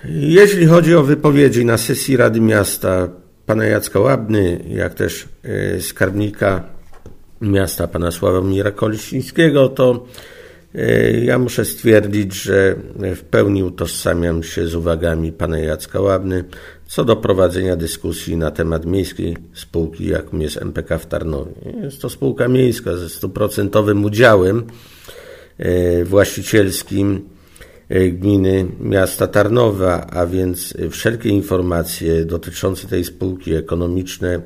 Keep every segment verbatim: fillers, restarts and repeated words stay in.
Jeśli chodzi o wypowiedzi na sesji Rady Miasta pana Jacka Łabny, jak też skarbnika miasta pana Sławomira Kolesińskiego, to ja muszę stwierdzić, że w pełni utożsamiam się z uwagami pana Jacka Łabny co do prowadzenia dyskusji na temat miejskiej spółki, jaką jest M P K w Tarnowie. Jest to spółka miejska ze stuprocentowym udziałem właścicielskim gminy miasta Tarnowa, a więc wszelkie informacje dotyczące tej spółki ekonomiczne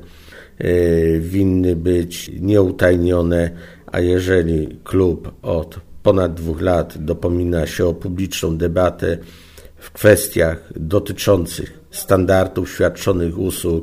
winny być nieutajnione, a jeżeli klub od ponad dwóch lat dopomina się o publiczną debatę w kwestiach dotyczących standardów świadczonych usług,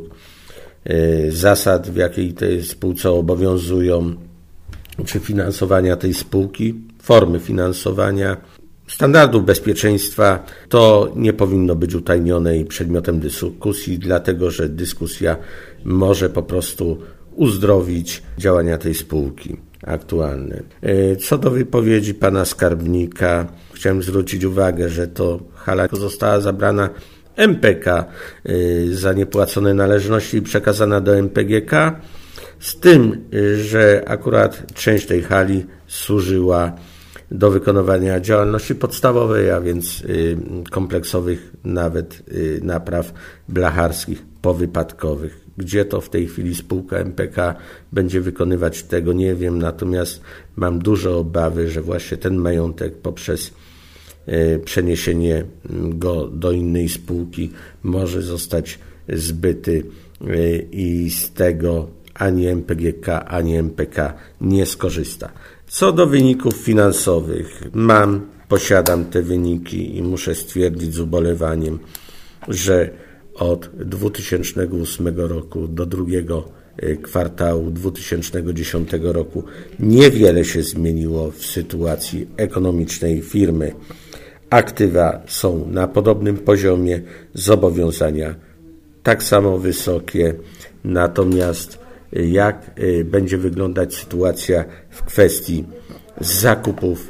zasad, w jakiej tej spółce obowiązują, czy finansowania tej spółki, formy finansowania, standardów bezpieczeństwa, to nie powinno być utajnione i przedmiotem dyskusji, dlatego że dyskusja może po prostu uzdrowić działania tej spółki aktualne. Co do wypowiedzi pana skarbnika, chciałem zwrócić uwagę, że to hala została zabrana M P K za niepłacone należności i przekazana do M P G K, z tym, że akurat część tej hali służyła do wykonywania działalności podstawowej, a więc kompleksowych nawet napraw blacharskich powypadkowych. Gdzie to w tej chwili spółka M P K będzie wykonywać, tego nie wiem, natomiast mam duże obawy, że właśnie ten majątek poprzez przeniesienie go do innej spółki może zostać zbyty i z tego ani M P G K, ani M P K nie skorzysta. Co do wyników finansowych, mam, posiadam te wyniki i muszę stwierdzić z ubolewaniem, że od dwa tysiące ósmego roku do drugiego kwartału dwa tysiące dziesiątego roku niewiele się zmieniło w sytuacji ekonomicznej firmy. Aktywa są na podobnym poziomie, zobowiązania tak samo wysokie, natomiast jak będzie wyglądać sytuacja w kwestii zakupów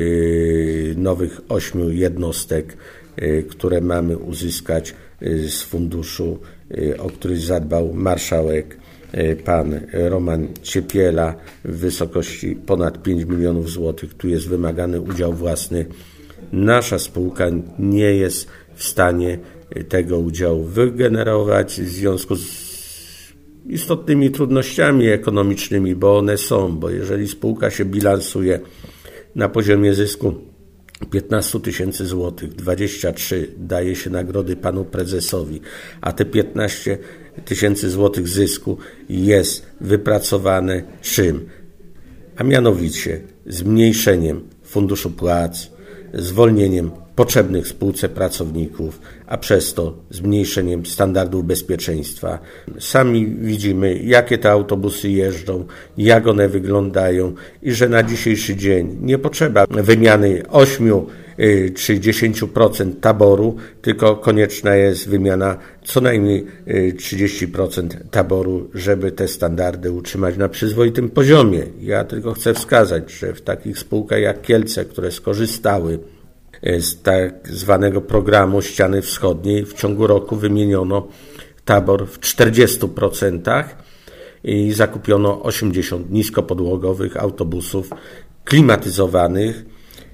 nowych ośmiu jednostek, które mamy uzyskać z funduszu, o który zadbał marszałek pan Roman Ciepiela w wysokości ponad pięć milionów złotych. Tu jest wymagany udział własny. Nasza spółka nie jest w stanie tego udziału wygenerować w związku z istotnymi trudnościami ekonomicznymi, bo one są, bo jeżeli spółka się bilansuje na poziomie zysku piętnaście tysięcy złotych, dwadzieścia trzy daje się nagrody panu prezesowi, a te piętnaście tysięcy złotych zysku jest wypracowane czym? A mianowicie zmniejszeniem funduszu płac, zwolnieniem potrzebnych spółce pracowników, a przez to zmniejszeniem standardów bezpieczeństwa. Sami widzimy, jakie te autobusy jeżdżą, jak one wyglądają i że na dzisiejszy dzień nie potrzeba wymiany ośmiu czy dziesięciu procent taboru, tylko konieczna jest wymiana co najmniej trzydziestu procent taboru, żeby te standardy utrzymać na przyzwoitym poziomie. Ja tylko chcę wskazać, że w takich spółkach jak Kielce, które skorzystały z tak zwanego programu Ściany Wschodniej, w ciągu roku wymieniono tabor w czterdziestu procentach i zakupiono osiemdziesiąt niskopodłogowych autobusów klimatyzowanych,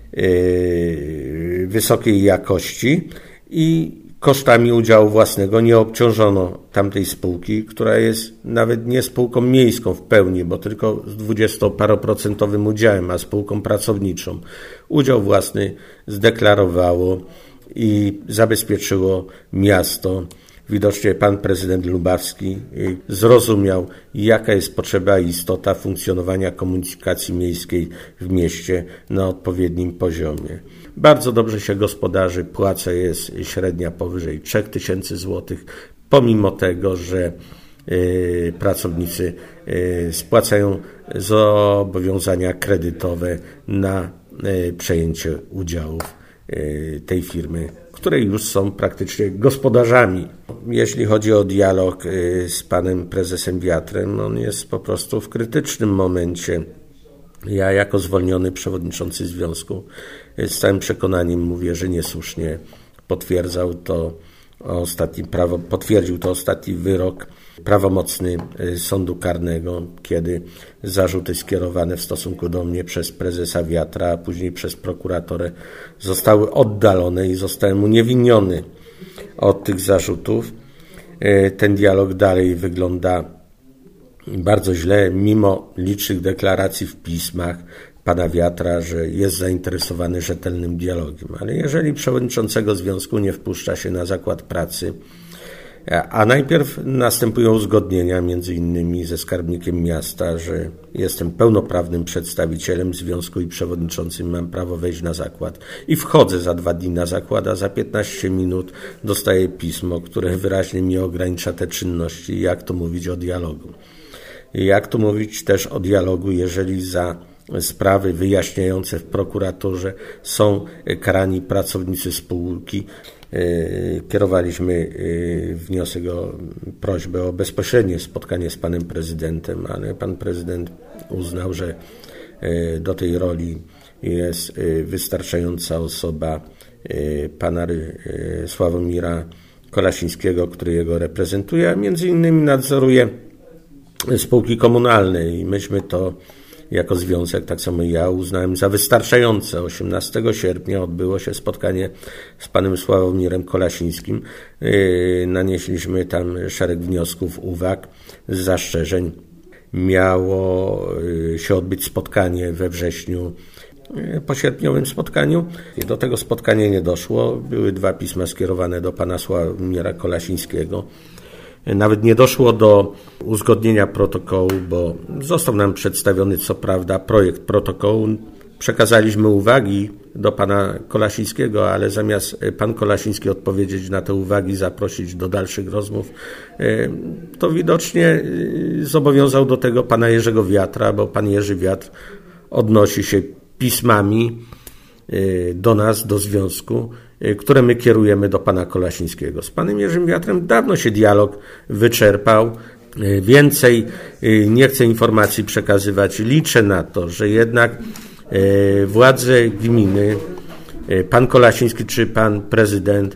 yy, wysokiej jakości i kosztami udziału własnego nie obciążono tamtej spółki, która jest nawet nie spółką miejską w pełni, bo tylko z dwudziestoparoprocentowym udziałem, a spółką pracowniczą. Udział własny zdeklarowało i zabezpieczyło miasto. Widocznie pan prezydent Lubawski zrozumiał, jaka jest potrzeba i istota funkcjonowania komunikacji miejskiej w mieście na odpowiednim poziomie. Bardzo dobrze się gospodarzy, płaca jest średnia powyżej trzy tysiące złotych, pomimo tego, że y, pracownicy y, spłacają zobowiązania kredytowe na y, przejęcie udziałów y, tej firmy, które już są praktycznie gospodarzami. Jeśli chodzi o dialog z panem prezesem Wiatrem, on jest po prostu w krytycznym momencie. Ja jako zwolniony przewodniczący związku z całym przekonaniem mówię, że niesłusznie Potwierdzał to ostatni prawo, potwierdził to ostatni wyrok prawomocny sądu karnego, kiedy zarzuty skierowane w stosunku do mnie przez prezesa Wiatra, a później przez prokuratorę zostały oddalone i zostałem uniewinniony od tych zarzutów. Ten dialog dalej wygląda bardzo źle, mimo licznych deklaracji w pismach pana Wiatra, że jest zainteresowany rzetelnym dialogiem. Ale jeżeli przewodniczącego związku nie wpuszcza się na zakład pracy, a najpierw następują uzgodnienia między innymi ze skarbnikiem miasta, że jestem pełnoprawnym przedstawicielem związku i przewodniczącym mam prawo wejść na zakład. I wchodzę za dwa dni na zakład, a za piętnaście minut dostaję pismo, które wyraźnie mi ogranicza te czynności. Jak tu mówić o dialogu? Jak tu mówić też o dialogu, jeżeli za sprawy wyjaśniające w prokuraturze są karani pracownicy spółki. Kierowaliśmy wniosek o prośbę o bezpośrednie spotkanie z panem prezydentem, ale pan prezydent uznał, że do tej roli jest wystarczająca osoba pana Sławomira Kolasińskiego, który jego reprezentuje, a między innymi nadzoruje spółki komunalne i myśmy to jako związek, tak samo ja, uznałem za wystarczające. osiemnastego sierpnia odbyło się spotkanie z panem Sławomirem Kolasińskim. Nanieśliśmy tam szereg wniosków, uwag, zastrzeżeń. Miało się odbyć spotkanie we wrześniu, po sierpniowym spotkaniu. Do tego spotkania nie doszło. Były dwa pisma skierowane do pana Sławomira Kolasińskiego. Nawet nie doszło do uzgodnienia protokołu, bo został nam przedstawiony co prawda projekt protokołu. Przekazaliśmy uwagi do pana Kolasińskiego, ale zamiast pan Kolasiński odpowiedzieć na te uwagi, zaprosić do dalszych rozmów, to widocznie zobowiązał do tego pana Jerzego Wiatra, bo pan Jerzy Wiatr odnosi się pismami do nas, do związku, które my kierujemy do pana Kolasińskiego. Z panem Jerzym Wiatrem dawno się dialog wyczerpał. Więcej nie chcę informacji przekazywać. Liczę na to, że jednak władze gminy, pan Kolasiński czy pan prezydent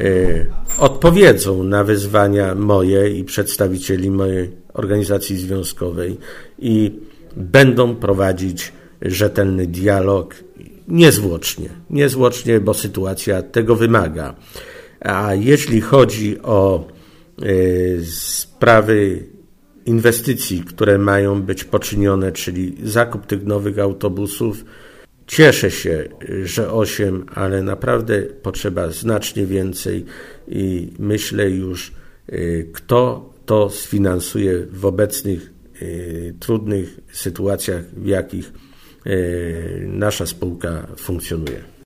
odpowiedzą na wyzwania moje i przedstawicieli mojej organizacji związkowej i będą prowadzić rzetelny dialog niezwłocznie, niezwłocznie, bo sytuacja tego wymaga. A jeśli chodzi o y, sprawy inwestycji, które mają być poczynione, czyli zakup tych nowych autobusów, cieszę się, że osiem, ale naprawdę potrzeba znacznie więcej i myślę już, y, kto to sfinansuje w obecnych y, trudnych sytuacjach, w jakich nasza spółka funkcjonuje.